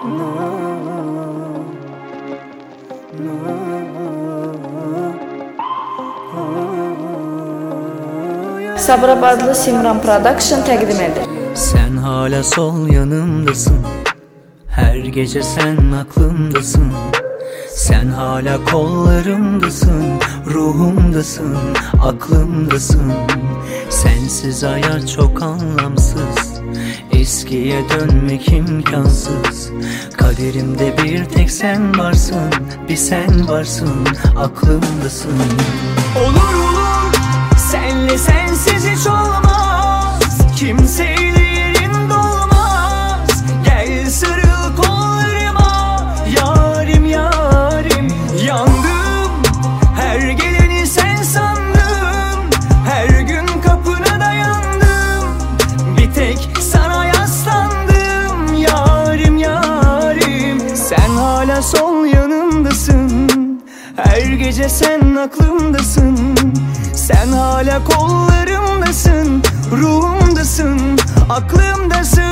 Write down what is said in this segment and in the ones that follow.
Sabirabadlı Simran Production təqdim edir. Sen hala sol yanımdasın, her gece sen aklımdasın. Sen hala kollarımdasın, ruhumdasın, aklımdasın. Sensiz hayat çok anlamsız, eskiye dönmek imkansız. Kaderimde bir tek sen varsın, bir sen varsın, aklımdasın. Olur olur, senle sensiz hiç olmaz, kimseyle yerin dolmaz. Gel sarıl kollarıma, yarim yarim. Yandım, her geleni sen sandım, her gün kapına dayandım, bir tek sana yaslandım, yarim yarim. Sen hala sol yanımdasın, her gece sen aklımdasın. Sen hala kollarımdasın, ruhumdasın, aklımdasın.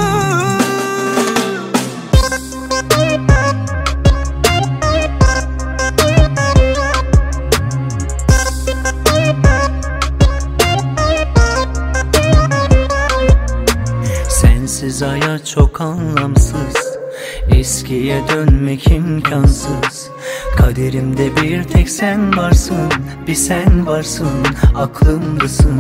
Sensiz hayat çok anlamsız, eskiye dönmek imkansız. Kaderimde bir tek sen varsın, bir sen varsın, aklımdasın.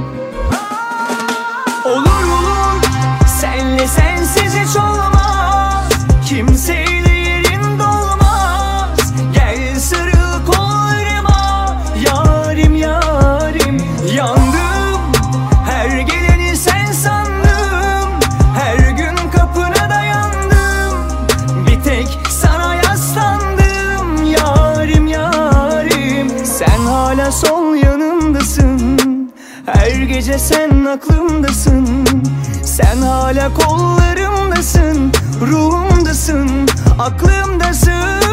Olur olur, senle sensiz hiç olmaz, kimseyle yerin dolmaz. Gel sarıl kollarıma, yarim yarim. Yandım, her geleni sen sandım, her gün kapına dayandım, bir tek sana yaslandım, yarim yarim. Sen hala sol yanımdasın, her gece sen aklımdasın. Sen hala kollarımdasın, ruhumdasın, aklımdasın.